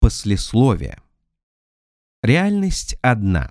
Послесловие. Реальность одна,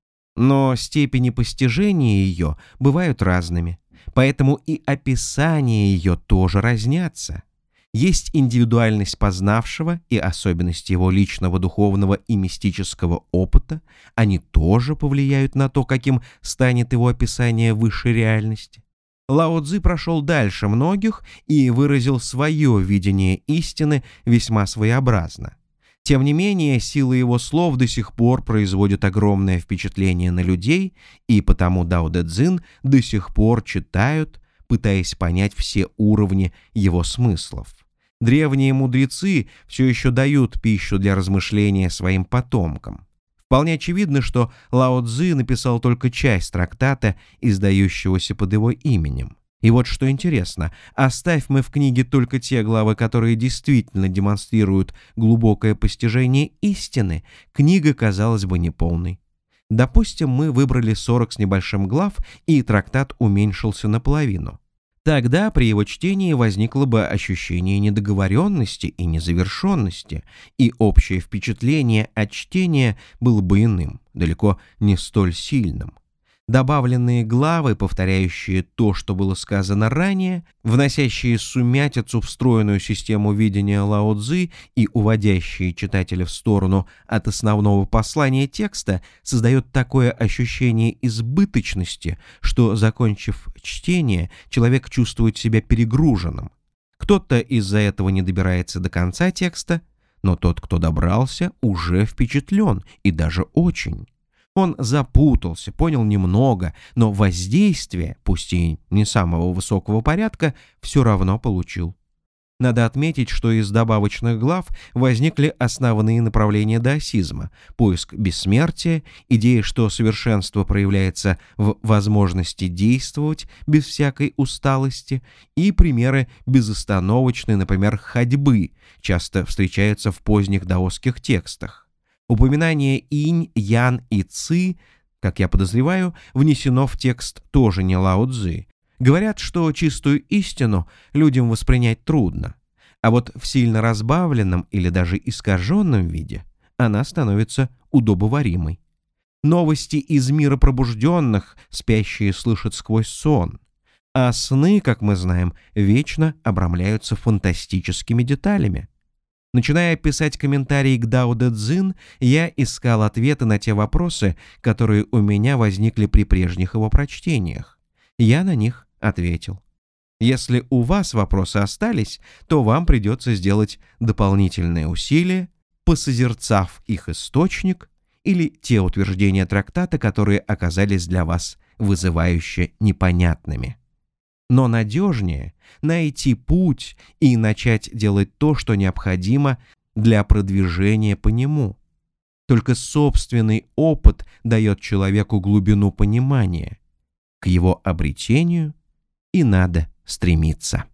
но степени постижения ее бывают разными, поэтому и описания ее тоже разнятся. Есть индивидуальность познавшего и особенности его личного духовного и мистического опыта, они тоже повлияют на то, каким станет его описание высшей реальности. Лао Цзы прошел дальше многих и выразил свое видение истины весьма своеобразно. Тем не менее, сила его слов до сих пор производит огромное впечатление на людей, и потому Дао Дэ Цзин до сих пор читают, пытаясь понять все уровни его смыслов. Древние мудрецы все еще дают пищу для размышления своим потомкам. Вполне очевидно, что Лао Цзы написал только часть трактата, издающегося под его именем. И вот что интересно, оставь мы в книге только те главы, которые действительно демонстрируют глубокое постижение истины, книга казалась бы неполной. Допустим, мы выбрали 40 с небольшим глав, и трактат уменьшился наполовину. Тогда при его чтении возникло бы ощущение недоговоренности и незавершенности, и общее впечатление от чтения было бы иным, далеко не столь сильным. Добавленные главы, повторяющие то, что было сказано ранее, вносящие сумятицу в встроенную систему видения Лао Цзы и уводящие читателя в сторону от основного послания текста, создает такое ощущение избыточности, что, закончив чтение, человек чувствует себя перегруженным. Кто-то из-за этого не добирается до конца текста, но тот, кто добрался, уже впечатлен, и даже очень. Он запутался, понял немного, но воздействие, пусть и не самого высокого порядка, все равно получил. Надо отметить, что из добавочных глав возникли основные направления даосизма: поиск бессмертия, идея, что совершенство проявляется в возможности действовать без всякой усталости, и примеры безостановочной, например, ходьбы, часто встречаются в поздних даосских текстах. Упоминание инь, ян и ци, как я подозреваю, внесено в текст тоже не Лао Цзы. Говорят, что чистую истину людям воспринять трудно, а вот в сильно разбавленном или даже искаженном виде она становится удобоваримой. Новости из мира пробужденных спящие слышат сквозь сон, а сны, как мы знаем, вечно обрамляются фантастическими деталями. Начиная писать комментарии к Дао Дэ Цзин, я искал ответы на те вопросы, которые у меня возникли при прежних его прочтениях. Я на них ответил. Если у вас вопросы остались, то вам придется сделать дополнительные усилия, посозерцав их источник или те утверждения трактата, которые оказались для вас вызывающе непонятными. Но надежнее найти путь и начать делать то, что необходимо для продвижения по нему. Только собственный опыт дает человеку глубину понимания. К его обретению и надо стремиться.